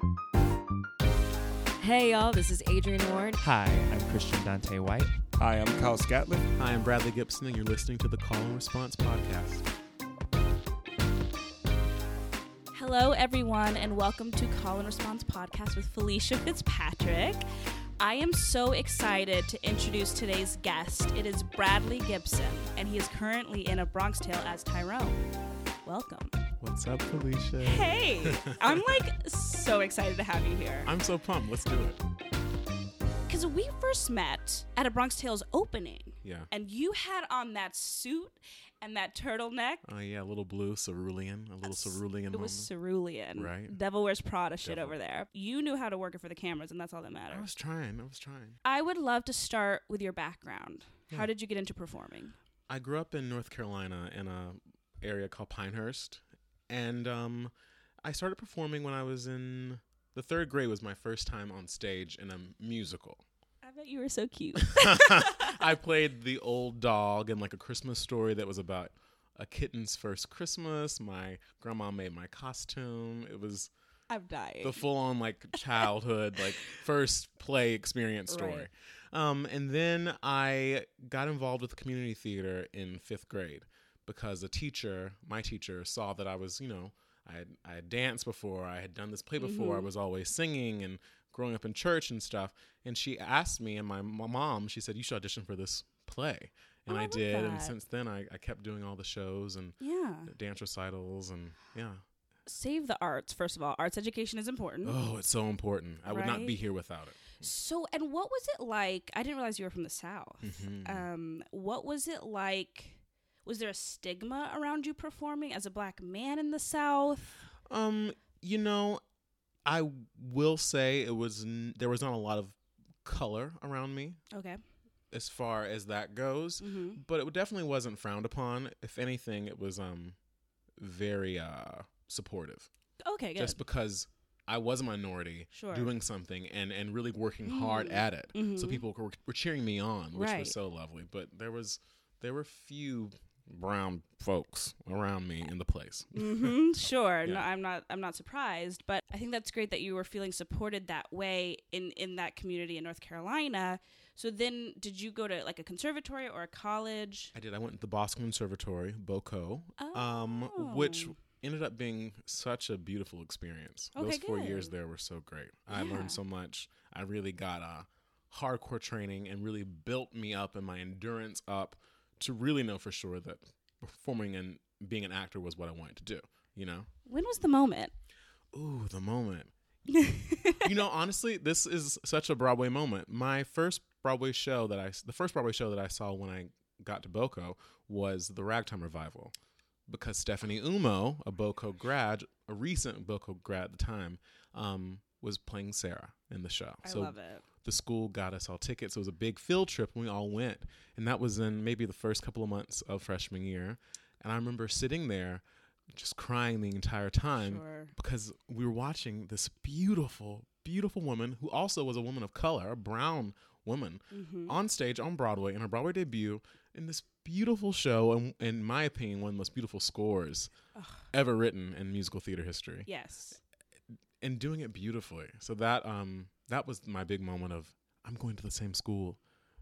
Hey y'all, this is Adrienne Ward. Hi, I'm Christian Dante White. Hi, I'm Kyle Scatlin. Hi, I'm Bradley Gibson, and you're listening to the Call and Response podcast. Hello everyone, and welcome to Call and Response podcast with Felicia Fitzpatrick. I am so excited to introduce today's guest. It is Bradley Gibson, and he is currently in A Bronx Tale as Tyrone. Welcome. What's up, Felicia? Hey, I'm so excited to have you here. I'm so pumped. Let's do it. Because we first met at A Bronx Tale's opening. Yeah. And you had on that suit and that turtleneck. Oh, yeah, a little blue cerulean, cerulean It moment. was cerulean. Right. Devil Wears Prada shit Devil. over there. You knew how to work it for the cameras, and that's all that matters. I was trying. I would love to start with your background. Yeah. How did you get into performing? I grew up in North Carolina in a area called Pinehurst, and I started performing when I was in the third grade. Was my first time on stage in a musical. I bet you were so cute. I played the old dog in like A Christmas Story that was about a kitten's first Christmas. My grandma made my costume. It was I'm dying. the full-on like childhood like first play experience story. Right. And then I got involved with community theater in fifth grade because my teacher saw that I was, I had danced before, I had done this play before, I was always singing and growing up in church and stuff. And she asked me, and my mom, she said, you should audition for this play. And I did. that. And since then I kept doing all the shows and dance recitals and Save the arts, first of all. Arts education is important. Oh, it's so important. I would not Right? be here without it. So, and what was it like? I didn't realize you were from the South. Mm-hmm. What was it like? Was there a stigma around you performing as a black man in the South? I will say there was not a lot of color around me Okay. as far as that goes, but it definitely wasn't frowned upon. If anything, it was very supportive. Okay, good. Just because I was a minority Sure. doing something and really working hard at it. So people were cheering me on, which Right. was so lovely. But there were few brown folks around me in the place. Sure. Yeah. No, I'm not surprised, but I think that's great that you were feeling supported that way in that community in North Carolina. So then did you go to like a conservatory or a college? I did. I went to the Boston Conservatory, BOCO, which ended up being such a beautiful experience. Okay, Those 4 good. years there were so great. I Yeah. learned so much. I really got hardcore training and really built me up and my endurance up to really know for sure that performing and being an actor was what I wanted to do, When was the moment? Ooh, the moment. Honestly, this is such a Broadway moment. My first Broadway show that I saw when I got to BOCO was the Ragtime Revival, because Stephanie Umo, a recent BOCO grad at the time, was playing Sarah in the show. I love it. The school got us all tickets. It was a big field trip, and we all went. And that was in maybe the first couple of months of freshman year. And I remember sitting there just crying the entire time because we were watching this beautiful, beautiful woman who also was a woman of color, a brown woman, on stage on Broadway in her Broadway debut in this beautiful show, and in my opinion, one of the most beautiful scores ever written in musical theater history. Yes. And doing it beautifully. So that was my big moment of, I'm going to the same school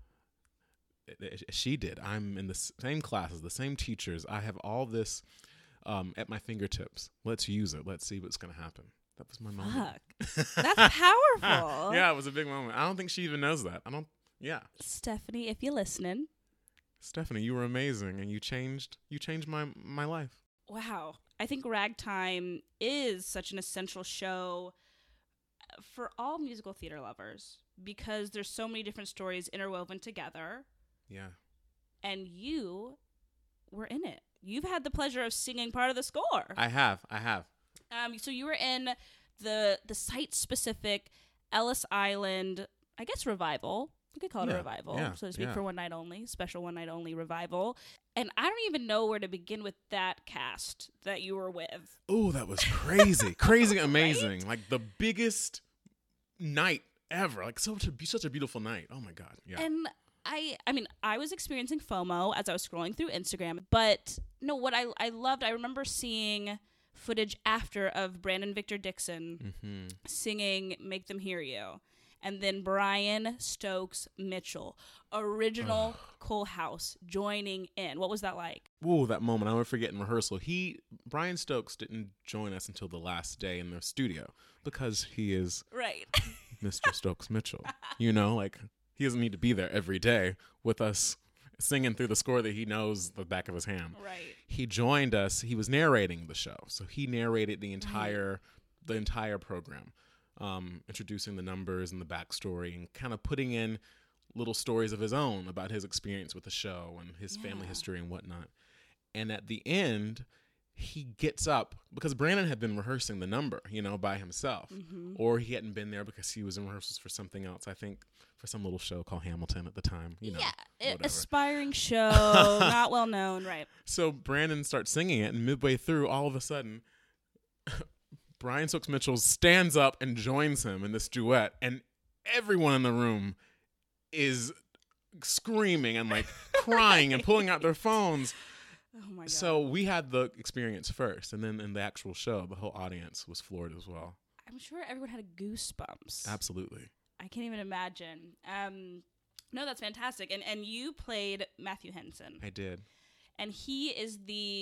she did. I'm in the same classes, the same teachers. I have all this at my fingertips. Let's use it. Let's see what's going to happen. That was my moment. Fuck. That's powerful. Yeah, it was a big moment. I don't think she even knows that. Stephanie, if you're listening. Stephanie, you were amazing, and you changed my life. Wow. I think Ragtime is such an essential show for all musical theater lovers because there's so many different stories interwoven together. Yeah. And you were in it. You've had the pleasure of singing part of the score. I have. So you were in the site-specific Ellis Island, I guess, revival. You could call it a revival, so to speak, for one night only, special one night only revival. And I don't even know where to begin with that cast that you were with. Oh, that was crazy. Crazy amazing. Right? Like the biggest night ever. Like such a beautiful night. Oh my God. Yeah. And I mean, I was experiencing FOMO as I was scrolling through Instagram, but no, what I loved, I remember seeing footage after of Brandon Victor Dixon singing Make Them Hear You. And then Brian Stokes Mitchell, original Cole House, joining in. What was that like? Ooh, that moment. I'll never forget in rehearsal. Brian Stokes didn't join us until the last day in the studio because he is right. Mr. Stokes Mitchell. You know, like, he doesn't need to be there every day with us singing through the score that he knows the back of his hand. Right. He joined us. He was narrating the show. So he narrated the entire program. Introducing the numbers and the backstory and kind of putting in little stories of his own about his experience with the show and his family history and whatnot. And at the end, he gets up because Brandon had been rehearsing the number, by himself, or he hadn't been there because he was in rehearsals for something else. I think for some little show called Hamilton at the time. Aspiring show, not well known, right? So Brandon starts singing it, and midway through, all of a sudden, Brian Stokes Mitchell stands up and joins him in this duet, and everyone in the room is screaming and like crying and pulling out their phones. Oh my God. So we had the experience first, and then in the actual show, the whole audience was floored as well. I'm sure everyone had goosebumps. Absolutely. I can't even imagine. No, that's fantastic. And you played Matthew Henson. I did. And he's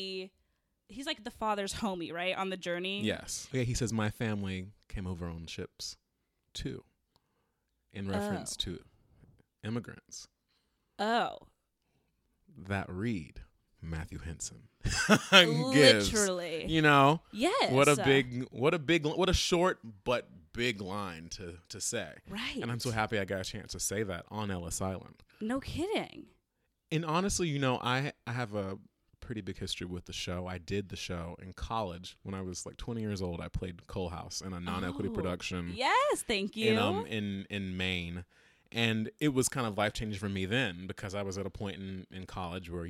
like the father's homie, right? On the journey. Yes. Yeah, he says, my family came over on ships too, in reference to immigrants. Oh. That read Matthew Henson gives. Literally. Yes. What a short but big line to say. Right. And I'm so happy I got a chance to say that on Ellis Island. No kidding. And honestly, I have a pretty big history with the show. I did the show in college when I was like 20 years old. I played Cole House in a non-equity production. Yes, thank you. In Maine. And it was kind of life-changing for me then because I was at a point in college where,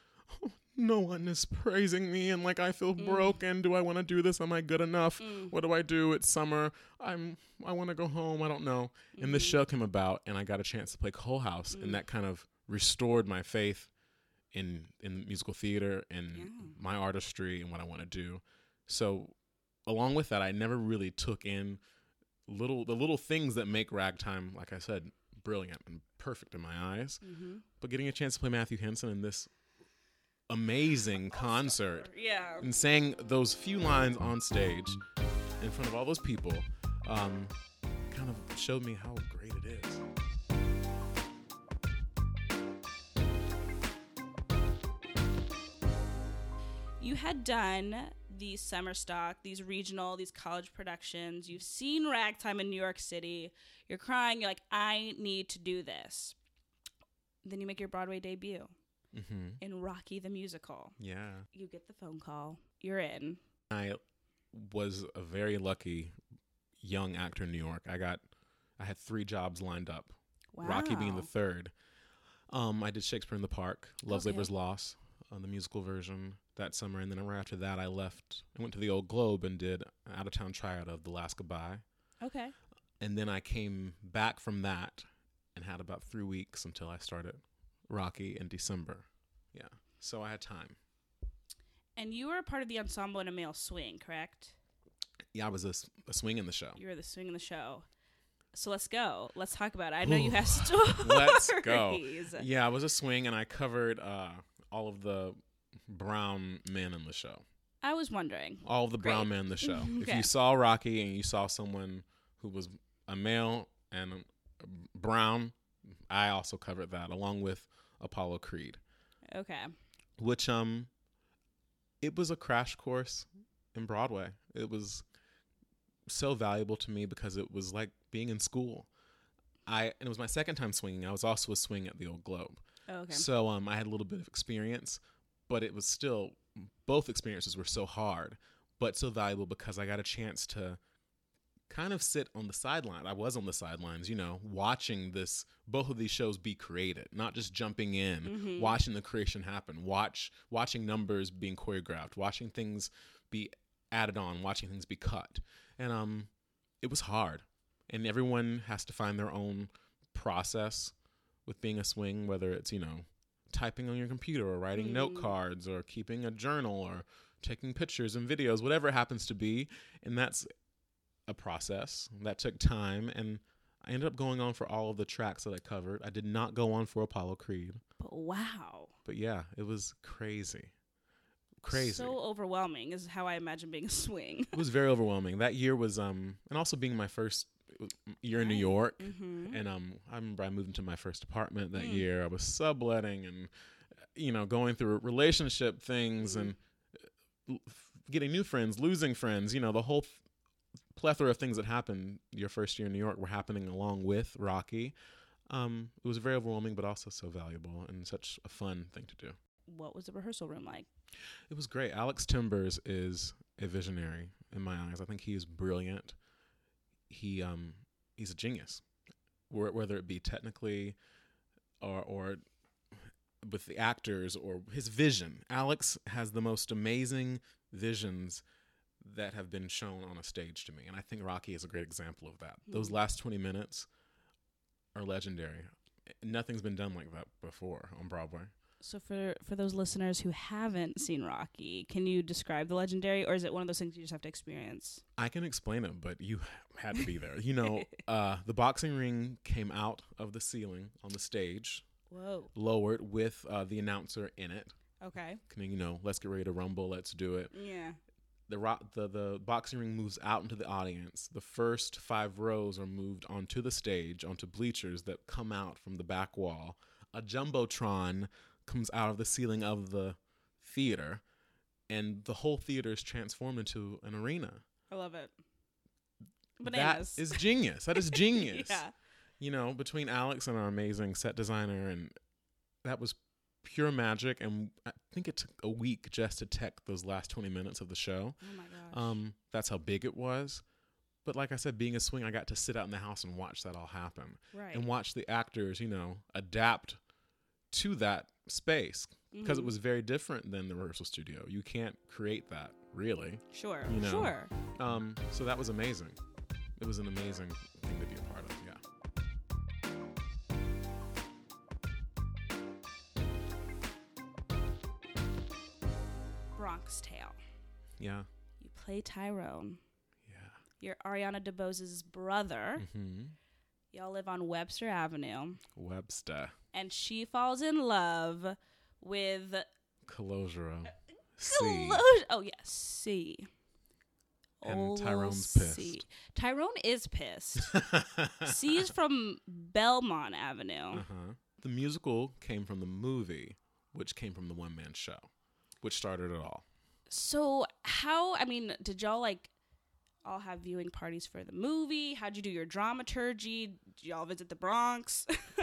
no one is praising me and like I feel broken. Do I want to do this? Am I good enough? What do I do? It's summer. I want to go home. I don't know. And this show came about and I got a chance to play Cole House and that kind of restored my faith in musical theater and my artistry and what I want to do. So along with that, I never really took in the little things that make ragtime, like I said, brilliant and perfect in my eyes. But getting a chance to play Matthew Henson in this amazing concert and saying those few lines on stage in front of all those people kind of showed me how great it is. You had done these summer stock, these regional, these college productions. You've seen ragtime in New York City. You're crying. You're like, I need to do this. Then you make your Broadway debut in Rocky the Musical. Yeah. You get the phone call. You're in. I was a very lucky young actor in New York. I had 3 jobs lined up. Wow. Rocky being the third. I did Shakespeare in the Park, Love's Labour's Lost, the musical version that summer. And then right after that, I went to the Old Globe and did an out-of-town tryout of The Last Goodbye. Okay. And then I came back from that and had about 3 weeks until I started Rocky in December. Yeah. So I had time. And you were a part of the ensemble in A Male Swing, correct? Yeah, I was a swing in the show. You were the swing in the show. So let's go. Let's talk about it. I know you have stories. Let's go. Yeah, I was a swing, and I covered all of the brown men in the show. I was wondering. All of the brown men in the show. Okay. If you saw Rocky and you saw someone who was a male and brown, I also covered that, along with Apollo Creed. Okay. Which, it was a crash course in Broadway. It was so valuable to me because it was like being in school. And it was my second time swinging. I was also a swing at the Old Globe. Oh, okay. So I had a little bit of experience, but it was still, both experiences were so hard, but so valuable because I got a chance to kind of sit on the sideline. I was on the sidelines, watching both of these shows be created, not just jumping in, watching the creation happen, watching numbers being choreographed, watching things be added on, watching things be cut. And it was hard. And everyone has to find their own process with being a swing, whether it's, typing on your computer or writing note cards or keeping a journal or taking pictures and videos, whatever it happens to be. And that's a process that took time. And I ended up going on for all of the tracks that I covered. I did not go on for Apollo Creed. But wow. But yeah, it was crazy. Crazy. So overwhelming is how I imagine being a swing. It was very overwhelming. That year was, and also being my first year in New York. Mm-hmm. And I remember I moved into my first apartment that year. I was subletting and, going through relationship things and getting new friends, losing friends, the whole plethora of things that happened your first year in New York were happening along with Rocky. It was very overwhelming, but also so valuable and such a fun thing to do. What was the rehearsal room like? It was great. Alex Timbers is a visionary in my eyes. I think he is brilliant. He's a genius, whether it be technically or with the actors or his vision. Alex has the most amazing visions that have been shown on a stage to me. And I think Rocky is a great example of that. Those last 20 minutes are legendary. Nothing's been done like that before on Broadway. So for those listeners who haven't seen Rocky, can you describe the legendary, or is it one of those things you just have to experience? I can explain it, but you had to be there. The boxing ring came out of the ceiling on the stage. Whoa. Lowered with the announcer in it. Okay. Let's get ready to rumble. Let's do it. Yeah. The boxing ring moves out into the audience. The first 5 rows are moved onto the stage, onto bleachers that come out from the back wall. A jumbotron comes out of the ceiling of the theater, and the whole theater is transformed into an arena. I love it. Bananas. That is genius. That is genius. Yeah. Between Alex and our amazing set designer, and that was pure magic. And I think it took a week just to tech those last 20 minutes of the show. Oh my gosh. That's how big it was. But like I said, being a swing, I got to sit out in the house and watch that all happen. Right. And watch the actors, adapt to that space, because it was very different than the rehearsal studio. You can't create that, really. Sure. Sure. So that was amazing. It was an amazing thing to be a part of. Bronx Tale. Yeah. You play Tyrone. Yeah. You're Ariana DeBose's brother. Mm-hmm. Y'all live on Webster Avenue. Webster. And she falls in love with Calogero. C. Oh, yes. C. And Tyrone's pissed. C. Tyrone is pissed. C is from Belmont Avenue. Uh-huh. The musical came from the movie, which came from the one-man show, which started it all. So did y'all all have viewing parties for the movie? How'd you do your dramaturgy? Did y'all visit the Bronx?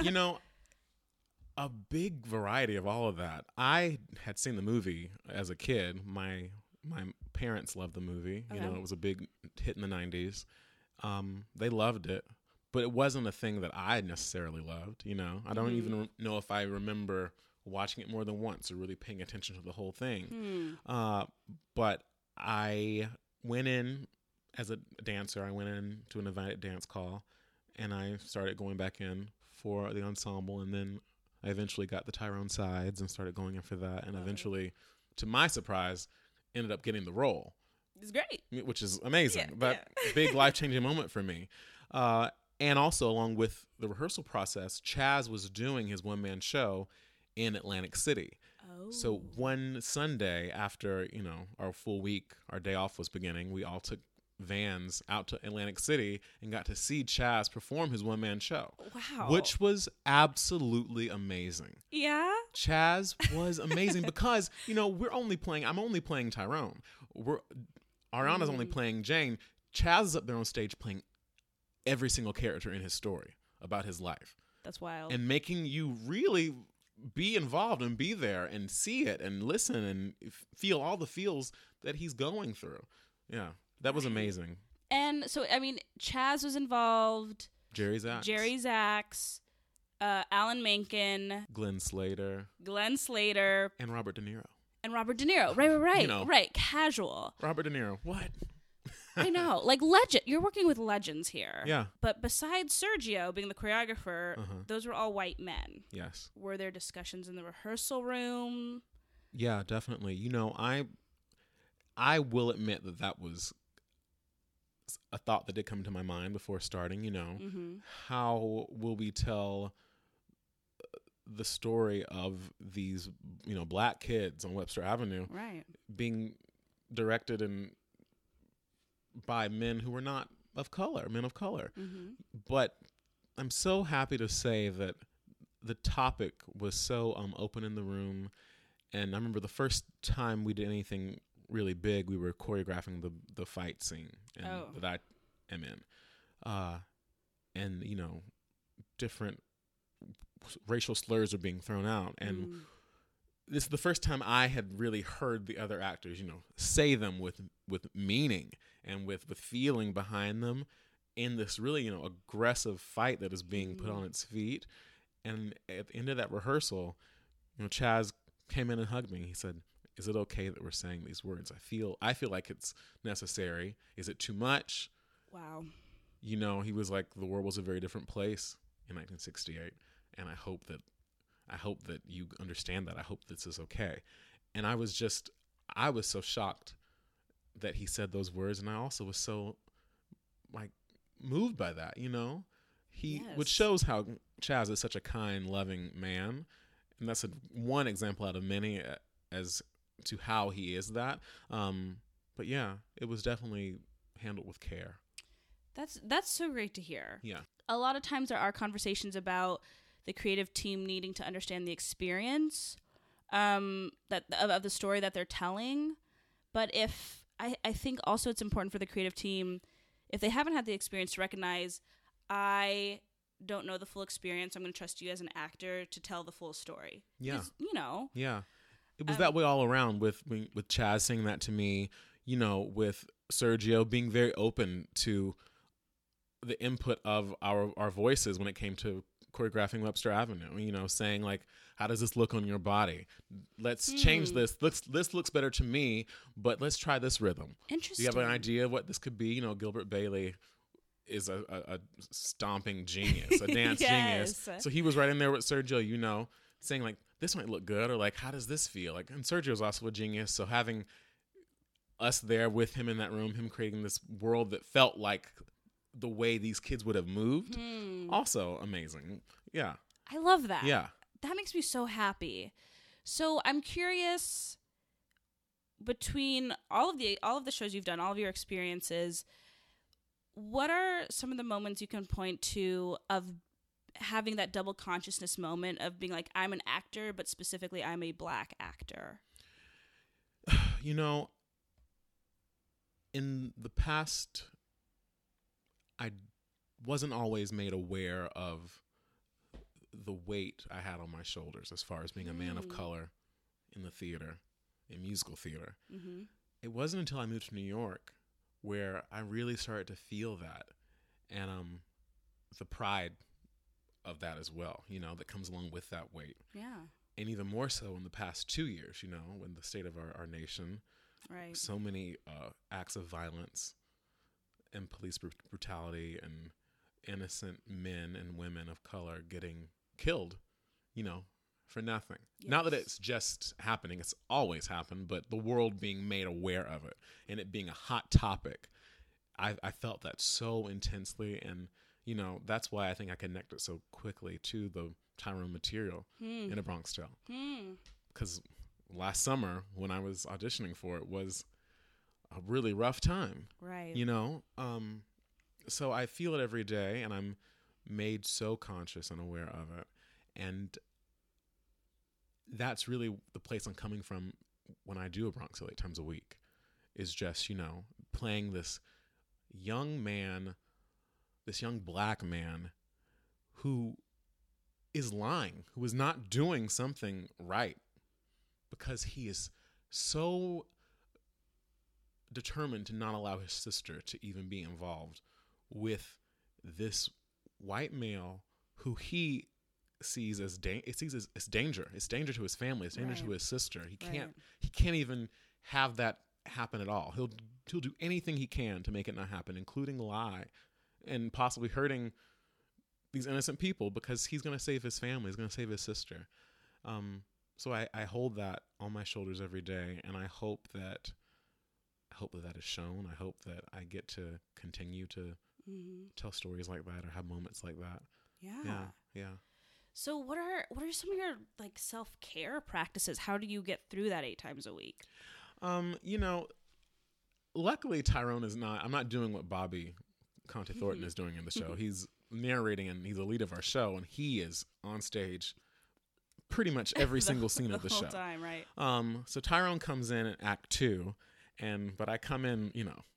A big variety of all of that. I had seen the movie as a kid. My parents loved the movie. Okay. It was a big hit in the 90s. They loved it, but it wasn't a thing that I necessarily loved. I don't even know if I remember watching it more than once or really paying attention to the whole thing. But I went in as a dancer. I went in to an invited dance call, and I started going back in for the ensemble, and then I eventually got the Tyrone sides and started going in for that, and eventually, to my surprise, ended up getting the role. It's great. Which is amazing. Yeah, but big life-changing moment for me. And also, along with the rehearsal process, Chaz was doing his one-man show in Atlantic City. Oh. So one Sunday after, our full week, our day off was beginning, we all took vans out to Atlantic City and got to see Chaz perform his one-man show. Wow. Which was absolutely amazing. Yeah? Chaz was amazing because, I'm only playing Tyrone. Ariana's only playing Jane. Chaz is up there on stage playing every single character in his story about his life. That's wild. And making you really be involved and be there and see it and listen and feel all the feels that he's going through. Yeah, that was amazing. And so, Chaz was involved. Jerry Zaks. Alan Menken. Glenn Slater. And Robert De Niro. Right. Right. Casual. Robert De Niro. What? I know. Legend. You're working with legends here. Yeah. But besides Sergio being the choreographer, those were all white men. Yes. Were there discussions in the rehearsal room? Yeah, definitely. I will admit that was a thought that did come to my mind before starting. How will we tell the story of these, black kids on Webster Avenue, right, being directed by men who were not men of color. But I'm so happy to say that the topic was so open in the room. And I remember the first time we did anything really big, we were choreographing the fight scene that I am in. And, different racial slurs are being thrown out. And this is the first time I had really heard the other actors, say them with meaning and with feeling behind them in this really, aggressive fight that is being put on its feet. And at the end of that rehearsal, Chaz came in and hugged me. He said, "Is it okay that we're saying these words? I feel like it's necessary. Is it too much?" Wow. He was like, the world was a very different place in 1968. And I hope that you understand that. I hope this is okay. And I was so shocked that he said those words. And I also was so moved by that, which shows how Chaz is such a kind, loving man. And that's one example out of many as to how he is that. But yeah, it was definitely handled with care. That's so great to hear. Yeah. A lot of times there are conversations about the creative team needing to understand the experience of the story that they're telling. But I think also it's important for the creative team, if they haven't had the experience, to recognize, I don't know the full experience. I'm going to trust you as an actor to tell the full story. Yeah. Yeah. It was that way all around with Chaz saying that to me, with Sergio being very open to the input of our voices when it came to choreographing Webster Avenue, saying how does this look on your body? Let's change this. This looks better to me, but let's try this rhythm. Interesting. Do you have an idea of what this could be? Gilbert Bailey is a stomping genius, a dance genius. So he was right in there with Sergio, saying this might look good, or how does this feel? And Sergio's also a genius. So having us there with him in that room, him creating this world that felt like the way these kids would have moved, also amazing. Yeah. I love that. Yeah. That makes me so happy. So I'm curious, between all of the shows you've done, all of your experiences, what are some of the moments you can point to of having that double consciousness moment of being I'm an actor, but specifically I'm a black actor? In the past, I wasn't always made aware of the weight I had on my shoulders as far as being a man of color in the theater, in musical theater. Mm-hmm. It wasn't until I moved to New York where I really started to feel that, and the pride of that as well, that comes along with that weight. Yeah. And even more so in the past 2 years, when the state of our nation, right, so many acts of violence and police brutality and innocent men and women of color getting killed, for nothing. Yes. Not that it's just happening, it's always happened, but the world being made aware of it and it being a hot topic. I felt that so intensely, and, that's why I think I connected so quickly to the Tyrone material in A Bronx Tale. Because last summer when I was auditioning for it was a really rough time. Right. So I feel it every day, and I'm made so conscious and aware of it. And that's really the place I'm coming from when I do A Bronx Tale 8 times a week, is just, playing this young man, this young black man who is lying, who is not doing something right, because he is so determined to not allow his sister to even be involved with this white male who he sees as danger. It's danger to his family. It's danger to his sister. He can't even have that happen at all. He'll do anything he can to make it not happen, including lie and possibly hurting these innocent people, because he's going to save his family. He's going to save his sister. So I hold that on my shoulders every day, and I hope that hope that is shown. I hope that I get to continue to tell stories like that or have moments like that. Yeah. So what are some of your like self-care practices? How do you get through that 8 times a week? Luckily Tyrone is not. I'm not doing what Bobby Conte Thornton is doing in the show. He's narrating and he's the lead of our show, and he is on stage pretty much every single scene of the show. Time, right? So Tyrone comes in Act 2, but I come in,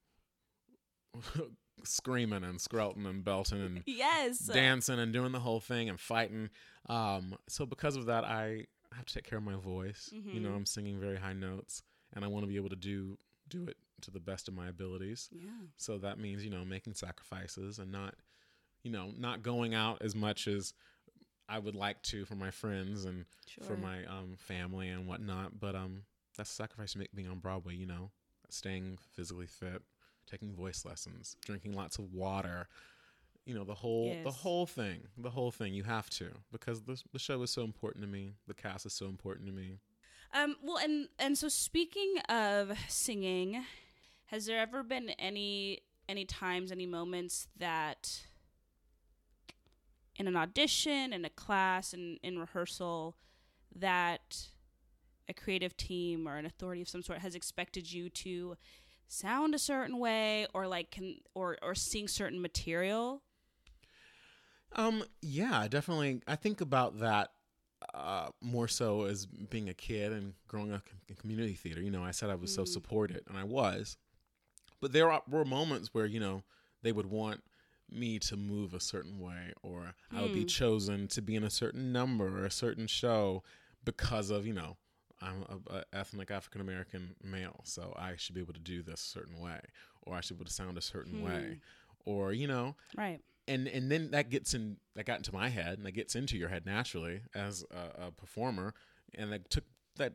screaming and skrelting and belting and dancing and doing the whole thing and fighting. So because of that, I have to take care of my voice. I'm singing very high notes, and I want to be able to do it to the best of my abilities. Yeah. So that means, making sacrifices and not going out as much as I would like to for my friends and for my family and whatnot. But that's a sacrifice you make being on Broadway, staying physically fit, taking voice lessons, drinking lots of water, the whole thing. You have to, because the show is so important to me. The cast is so important to me. Well, and so speaking of singing, has there ever been any times, any moments that in an audition, in a class, in rehearsal, that a creative team or an authority of some sort has expected you to sound a certain way or or sing certain material? Yeah, definitely. I think about that more so as being a kid and growing up in community theater. I said I was so supported, and I was. But there were moments where, they would want me to move a certain way, or I would be chosen to be in a certain number or a certain show because of, I'm an ethnic African-American male, so I should be able to do this a certain way, or I should be able to sound a certain way, or, Right. And then that got into my head, and that gets into your head naturally as a performer, and that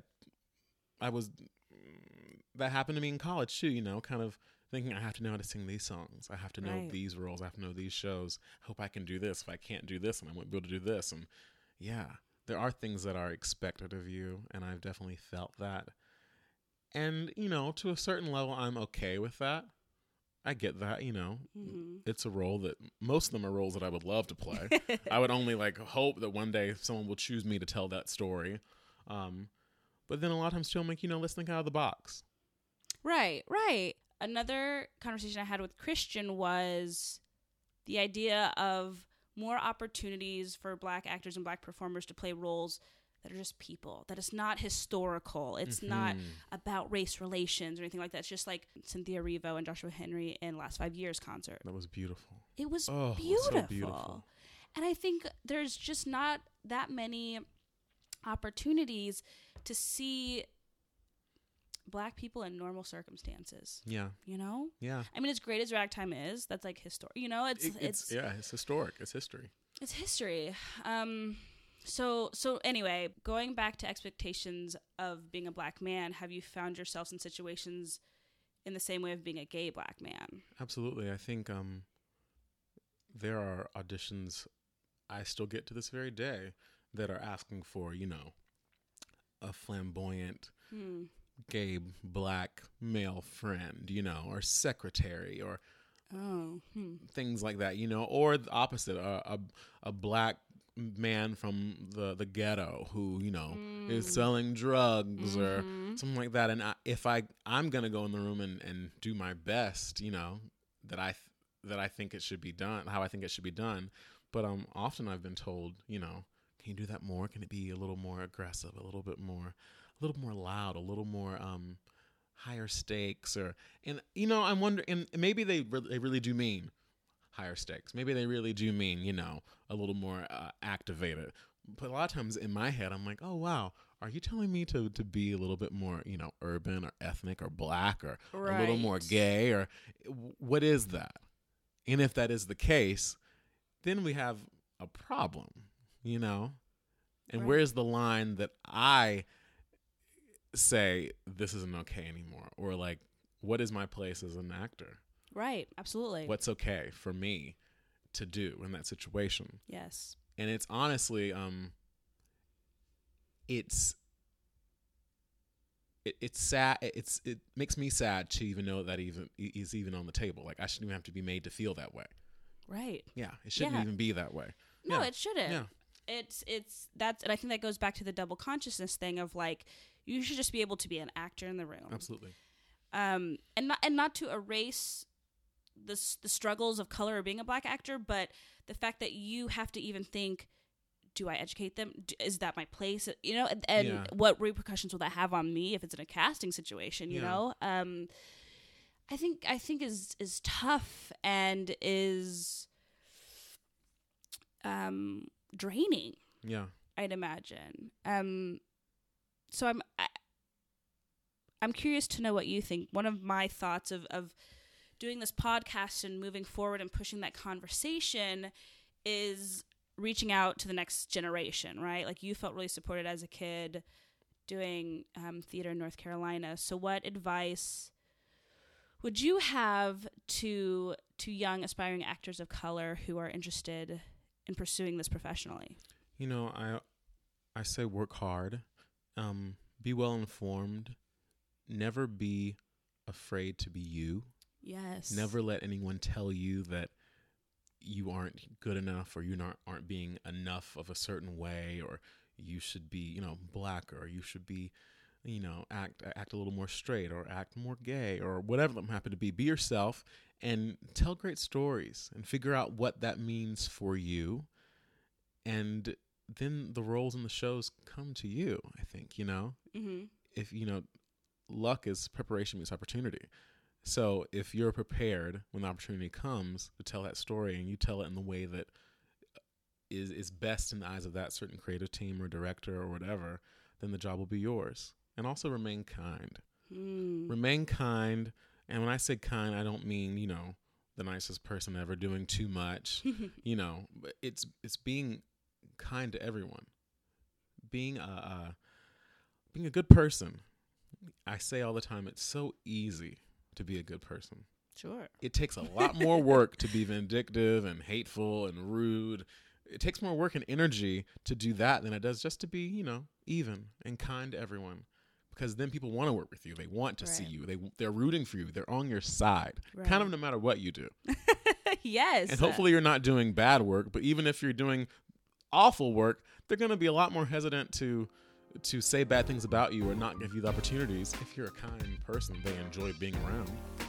happened to me in college too, kind of thinking I have to know how to sing these songs. I have to know these roles. I have to know these shows. I hope I can do this. If I can't do this, and I won't be able to do this. And yeah, there are things that are expected of you, and I've definitely felt that. And, to a certain level, I'm okay with that. I get that, It's a role that most of them are roles that I would love to play. I would only hope that one day someone will choose me to tell that story. But then a lot of times too, I'm like, let's think out of the box. Right. Another conversation I had with Christian was the idea of more opportunities for Black actors and Black performers to play roles that are just people, that it's not historical. It's not about race relations or anything like that. It's just like Cynthia Erivo and Joshua Henry in Last 5 Years concert. That was beautiful. It was beautiful. It was so beautiful. And I think there's just not that many opportunities to see Black people in normal circumstances. Yeah. Yeah. I mean, as great as Ragtime is, that's like historic. It's historic. It's history. It's history. So anyway, going back to expectations of being a Black man, have you found yourselves in situations in the same way of being a gay Black man? Absolutely. I think there are auditions I still get to this very day that are asking for, a flamboyant gay Black male friend, or secretary or things like that, or the opposite, a Black man from the ghetto who is selling drugs or something like that. And if I'm gonna go in the room and do my best, that I think it should be done, how I think it should be done. But often I've been told, can you do that more? Can it be a little more aggressive, a little more loud, a little more higher stakes? I'm wondering, and maybe they really do mean higher stakes. Maybe they really do mean, a little more activated. But a lot of times in my head, I'm like, oh, wow, are you telling me to be a little bit more, urban or ethnic or Black or a little more gay? Or what is that? And if that is the case, then we have a problem, And where's the line that I say this isn't okay anymore? Or what is my place as an actor? Right, absolutely. What's okay for me to do in that situation? Yes. And it's honestly, it's it's sad. It makes me sad to even know that is even on the table. Like, I shouldn't even have to be made to feel that way. Right. Yeah. It shouldn't even be that way. No, it shouldn't. Yeah. It's that's, and I think that goes back to the double consciousness thing of like, you should just be able to be an actor in the room. Absolutely. And not to erase the struggles of color or being a Black actor, but the fact that you have to even think, do I educate them? Is that my place? You know, and what repercussions will that have on me if it's in a casting situation? You know, I think is tough and is draining. Yeah, I'd imagine. So I'm curious to know what you think. One of my thoughts of doing this podcast and moving forward and pushing that conversation is reaching out to the next generation, right? Like, you felt really supported as a kid doing theater in North Carolina. So what advice would you have to young aspiring actors of color who are interested in pursuing this professionally? You know, I say work hard, be well informed, never be afraid to be you. Yes. Never let anyone tell you that you aren't good enough, or you aren't being enough of a certain way, or you should be, you know, Black, or you should be, you know, act a little more straight, or act more gay, or whatever them happen to be. Be yourself and tell great stories and figure out what that means for you. And then the roles in the shows come to you, I think, you know. Mm-hmm. If, you know, luck is preparation meets opportunity. So if you're prepared when the opportunity comes to tell that story, and you tell it in the way that is best in the eyes of that certain creative team or director or whatever, then the job will be yours. And also remain kind. Remain kind. And when I say kind, I don't mean, you know, the nicest person ever doing too much. You know, it's being kind to everyone. Being a good person. I say all the time, it's so easy to be a good person. Sure. It takes a lot more work to be vindictive and hateful and rude. It takes more work and energy to do that than it does just to be, you know, even and kind to everyone. Because then people want to work with you. They want to see you. They're rooting for you. They're on your side. Kind of no matter what you do. Yes. And hopefully you're not doing bad work. But even if you're doing awful work, they're going to be a lot more hesitant to say bad things about you or not give you the opportunities if you're a kind person they enjoy being around.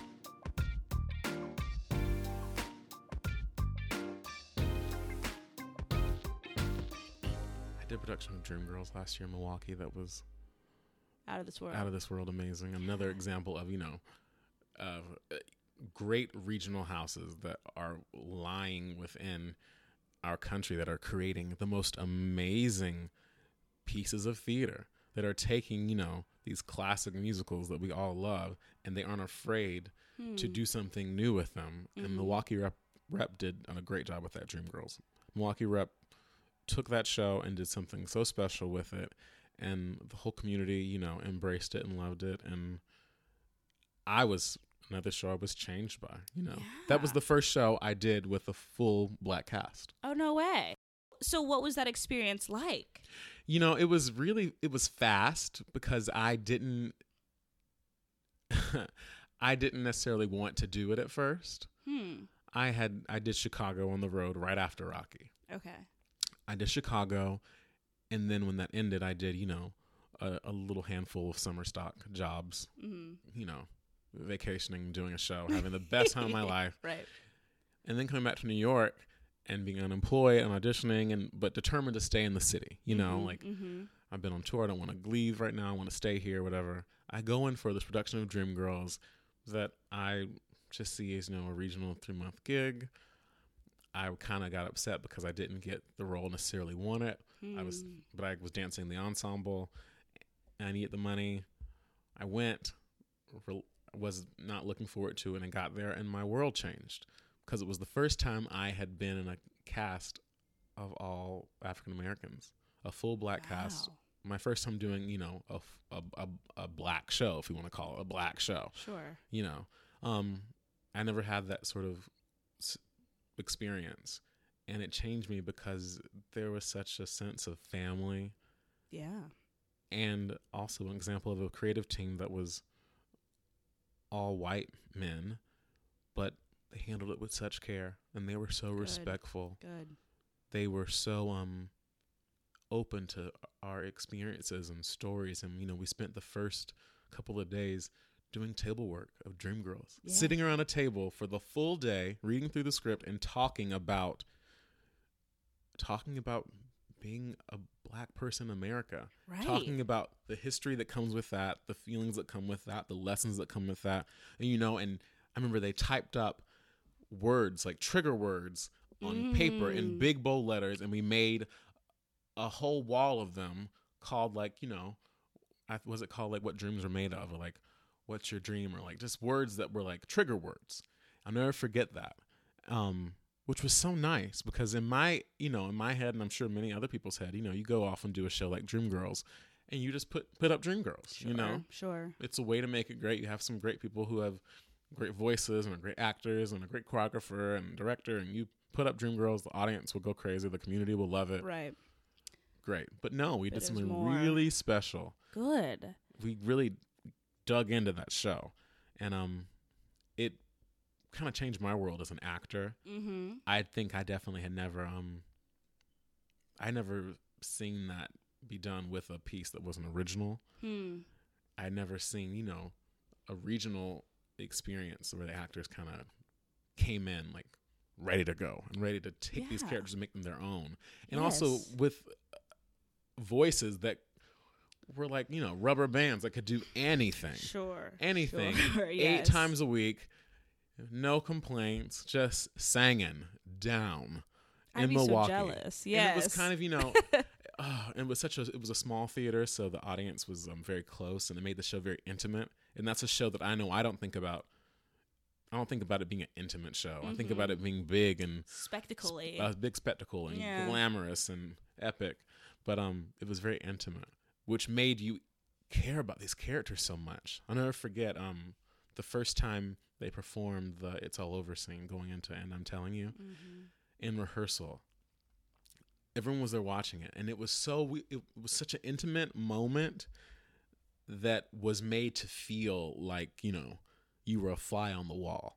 I did production of Dreamgirls last year in Milwaukee. That was out of this world amazing. Another example of, you know, great regional houses that are lying within our country that are creating the most amazing pieces of theater, that are taking, you know, these classic musicals that we all love, and they aren't afraid to do something new with them. Mm-hmm. And Milwaukee Rep did a great job with that, Dreamgirls. Milwaukee Rep took that show and did something so special with it, and the whole community, you know, embraced it and loved it. And another show I was changed by, you know. Yeah. That was the first show I did with a full Black cast. Oh, no way. So what was that experience like? You know, it was fast because I didn't necessarily want to do it at first. I did Chicago on the road right after Rocky. Okay. I did Chicago, and then when that ended, I did, you know, a little handful of summer stock jobs, you know, vacationing, doing a show, having the best time of my life. Right. And then coming back to New York and being unemployed and auditioning, but determined to stay in the city, you know, I've been on tour. I don't want to leave right now. I want to stay here, whatever. I go in for this production of Dreamgirls that I just see as, you know, a regional 3-month gig. I kind of got upset because I didn't get the role necessarily wanted. But I was dancing in the ensemble, and I needed the money. I went, was not looking forward to it, and I got there, and my world changed because it was the first time I had been in a cast of all African Americans, a full Black cast. My first time doing, you know, a Black show, if you want to call it a Black show. Sure. You know, I never had that sort of experience, and it changed me because there was such a sense of family. Yeah. and also an example of a creative team that was all white men, but they handled it with such care, and they were so respectful. Good. They were so open to our experiences and stories, and we spent the first couple of days doing table work of Dreamgirls, sitting around a table for the full day, reading through the script and talking about being a Black person in America, talking about the history that comes with that, the feelings that come with that, the lessons that come with that. And, and I remember they typed up words, like trigger words, on paper in big bold letters, and we made a whole wall of them called, like, was it called, like, what dreams are made of, or like, what's your dream, or like just words that were like trigger words. I'll never forget that. Which was so nice, because in my head, and I'm sure many other people's head, you go off and do a show like Dreamgirls, and you just put up Dreamgirls. Sure. It's a way to make it great. You have some great people who have great voices and are great actors and a great choreographer and director, and you put up Dreamgirls, the audience will go crazy, the community will love it. Right. Great. But no, we did something really special. Good. We really dug into that show, and it kind of changed my world as an actor. I think I definitely had never seen that be done with a piece that wasn't original. I'd never seen a regional experience where the actors kind of came in like ready to go and ready to take these characters and make them their own, and also with voices that were like rubber bands that could do anything. Anything. 8 times a week. No complaints, just singing down in Milwaukee. So jealous. Yes. And it was kind of, it was a small theater, so the audience was very close, and it made the show very intimate. And that's a show that I don't think about it being an intimate show. I think about it being big and spectacle-y. A big spectacle and glamorous and epic. But it was very intimate, which made you care about these characters so much. I'll never forget the first time they performed the "It's All Over" scene going into "And I'm Telling You" in rehearsal. Everyone was there watching it, and it was such an intimate moment that was made to feel like you were a fly on the wall.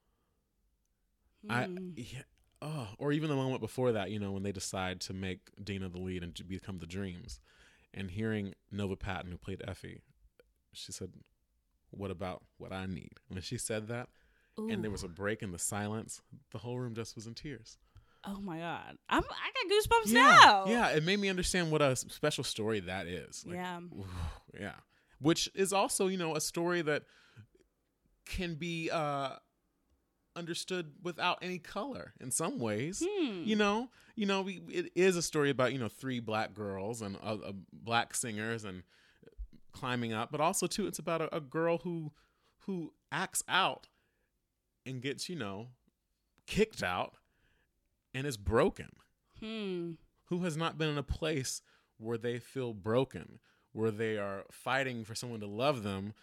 Or even the moment before that, when they decide to make Dina the lead and to become the Dreams, and hearing Nova Patton, who played Effie, she said, "What about what I need?" When she said that, and there was a break in the silence, the whole room just was in tears. Oh my God. I got goosebumps now. Yeah, it made me understand what a special story that is. Like, yeah. Which is also, a story that can be understood without any color in some ways. It is a story about 3 Black girls and Black singers and climbing up, but also too it's about a girl who acts out and gets kicked out and is broken, who has not been in a place where they feel broken, where they are fighting for someone to love them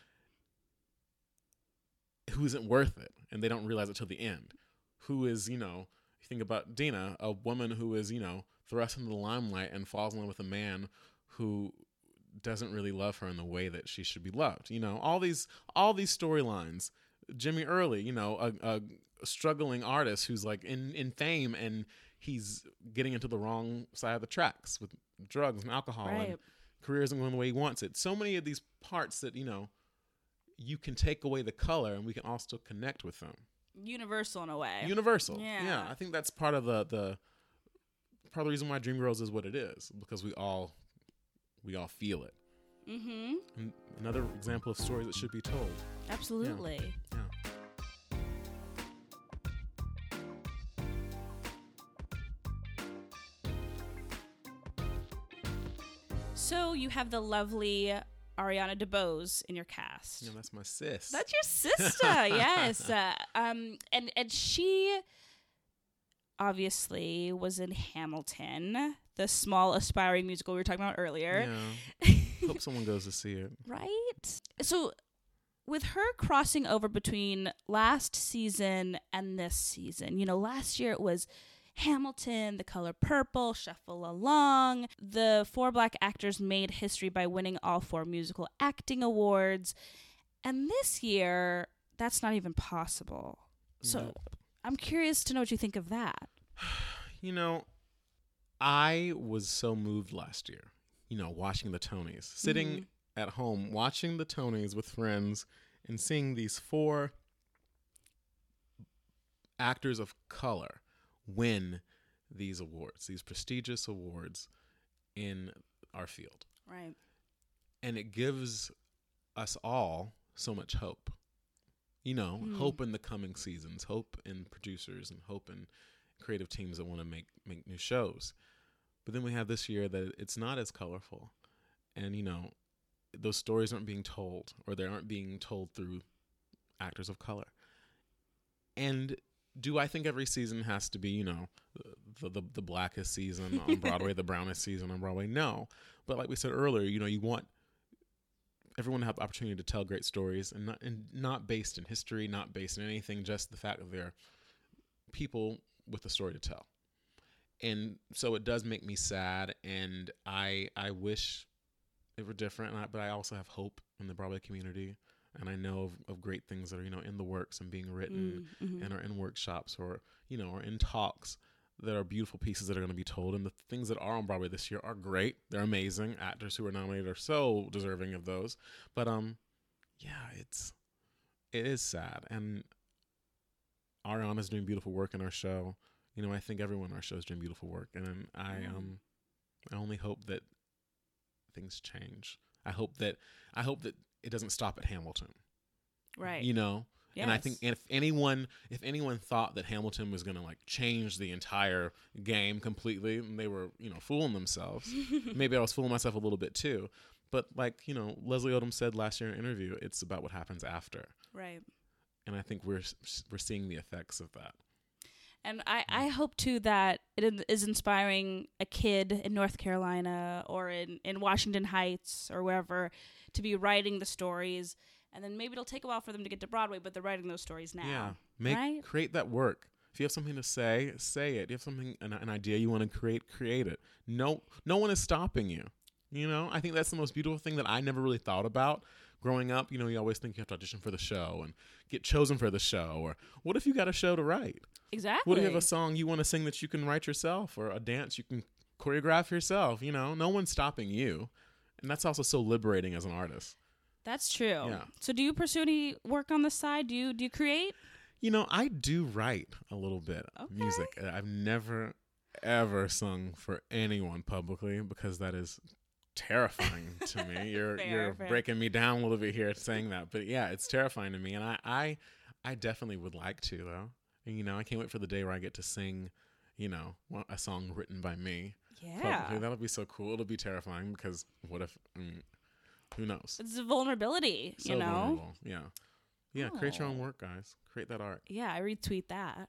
who isn't worth it, and they don't realize it till the end. Who is, you think about Dina, a woman who is, thrust into the limelight and falls in love with a man who doesn't really love her in the way that she should be loved. All these storylines. Jimmy Early, a struggling artist who's like in fame, and he's getting into the wrong side of the tracks with drugs and alcohol, and career isn't going the way he wants it. So many of these parts that, you can take away the color and we can all still connect with them. Universal in a way. Universal. Yeah. I think that's part of the reason why Dreamgirls is what it is, because we all feel it. And another example of stories that should be told. Absolutely. Yeah. So you have the lovely Ariana DeBose in your cast. Yeah, that's my sis. That's your sister, yes. And she obviously was in Hamilton, the small aspiring musical we were talking about earlier. Yeah. Hope someone goes to see it. Right? So with her crossing over between last season and this season, last year it was Hamilton, The Color Purple, Shuffle Along. The 4 Black actors made history by winning all 4 musical acting awards. And this year, that's not even possible. So nope. I'm curious to know what you think of that. You know, I was so moved last year, watching the Tonys, sitting at home, watching the Tonys with friends and seeing these 4 actors of color win these awards, these prestigious awards in our field. Right. And it gives us all so much hope. Hope in the coming seasons, hope in producers, and hope in creative teams that want to make new shows. But then we have this year that it's not as colorful. And, those stories aren't being told, or they aren't being told through actors of color. And do I think every season has to be, the blackest season on Broadway, the brownest season on Broadway? No. But like we said earlier, you want everyone to have the opportunity to tell great stories, and not based in history, not based in anything, just the fact that they're people with a story to tell. And so it does make me sad, and I wish it were different, but I also have hope in the Broadway community. And I know of great things that are, in the works and being written and are in workshops or, are in talks that are beautiful pieces that are going to be told. And the things that are on Broadway this year are great. They're amazing. Actors who are nominated are so deserving of those. But, it is sad. And Ariana's doing beautiful work in our show. I think everyone in our show is doing beautiful work. And I only hope that things change. I hope that it doesn't stop at Hamilton. Right. Yes. And I think if anyone thought that Hamilton was going to change the entire game completely, they were, fooling themselves. Maybe I was fooling myself a little bit too. But Leslie Odom said last year in an interview, it's about what happens after. Right. And I think we're seeing the effects of that. And I hope, too, that it is inspiring a kid in North Carolina or in Washington Heights or wherever to be writing the stories. And then maybe it'll take a while for them to get to Broadway, but they're writing those stories now. Yeah. Create that work. If you have something to say, say it. If you have something, an idea you want to create it. No one is stopping you. I think that's the most beautiful thing that I never really thought about. Growing up, you always think you have to audition for the show and get chosen for the show. Or what if you got a show to write? Exactly. What if you have a song you want to sing that you can write yourself, or a dance you can choreograph yourself? No one's stopping you. And that's also so liberating as an artist. That's true. Yeah. So do you pursue any work on the side? Do you create? I do write a little bit of music. I've never, ever sung for anyone publicly because that is terrifying to me. You're breaking me down a little bit here saying that, but yeah, it's terrifying to me, and I definitely would like to though. And, I can't wait for the day where I get to sing, a song written by me. Yeah, publicly. That'll be so cool. It'll be terrifying because what if? Who knows? It's a vulnerability, so vulnerable. Yeah. Create your own work, guys. Create that art. Yeah, I retweet that.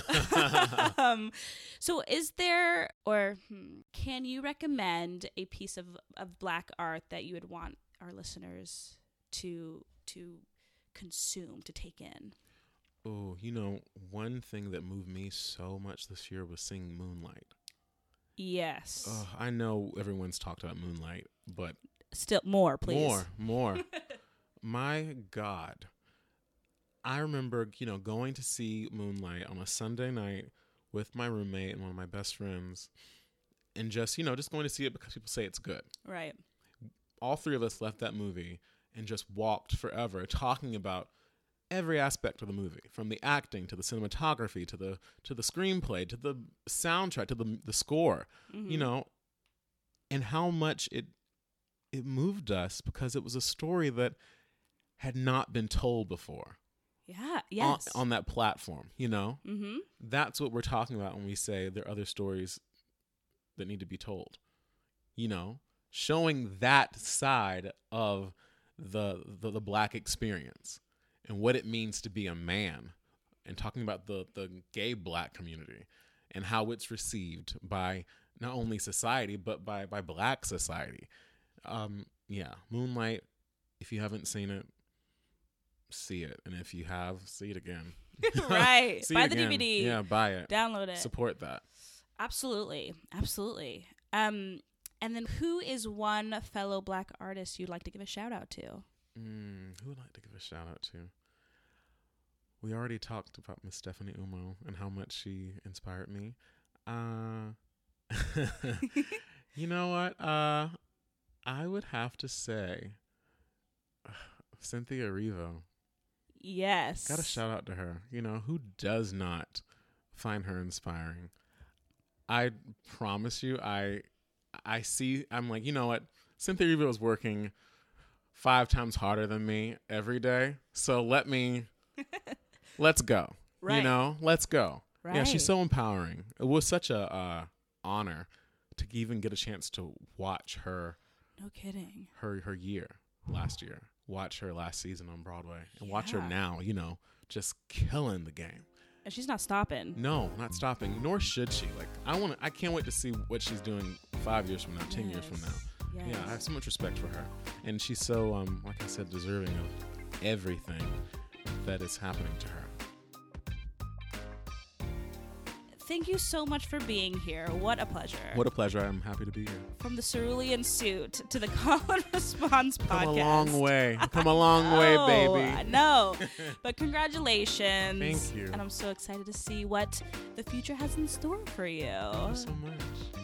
So is there, or can you recommend a piece of Black art that you would want our listeners to consume, to take in? Oh, one thing that moved me so much this year was seeing Moonlight. Yes. I know everyone's talked about Moonlight, but still more, please. More. My God. I remember, going to see Moonlight on a Sunday night with my roommate and one of my best friends, and just going to see it because people say it's good. Right. All 3 of us left that movie and just walked forever talking about every aspect of the movie, from the acting to the cinematography to the screenplay to the soundtrack to the score, and how much it moved us because it was a story that had not been told before. Yeah. Yes. On that platform, Mm-hmm. That's what we're talking about when we say there are other stories that need to be told. Showing that side of the Black experience and what it means to be a man, and talking about the gay Black community and how it's received by not only society but by Black society. Moonlight. If you haven't seen it, see it, and if you have, see it again. Right. See buy it the again. DVD. Yeah, buy it. Download it. Support that. Absolutely. And then who is one fellow Black artist you'd like to give a shout out to? Who would I like to give a shout out to? We already talked about Miss Stephanie Umo and how much she inspired me. You know what? I would have to say Cynthia Erivo. Yes. Got to shout out to her. You know, who does not find her inspiring? I promise you, I'm like, you know what? Cynthia Erivo is working 5 times harder than me every day. So let's go. Right. You know, let's go. Right. Yeah, she's so empowering. It was such a honor to even get a chance to watch her. No kidding. Her year last year. Watch her last season on Broadway and watch her now, you know, just killing the game. And she's not stopping. No, not stopping. Nor should she. Like, I can't wait to see what she's doing 5 years from now, 10 years from now. Yes. Yeah, I have so much respect for her. And she's so, like I said, deserving of everything that is happening to her. Thank you so much for being here. What a pleasure. What a pleasure. I'm happy to be here. From the Cerulean Suit to the Call and Response podcast. Come a long way. Come a long way, baby. I know. But congratulations. Thank you. And I'm so excited to see what the future has in store for you. Thank you so much.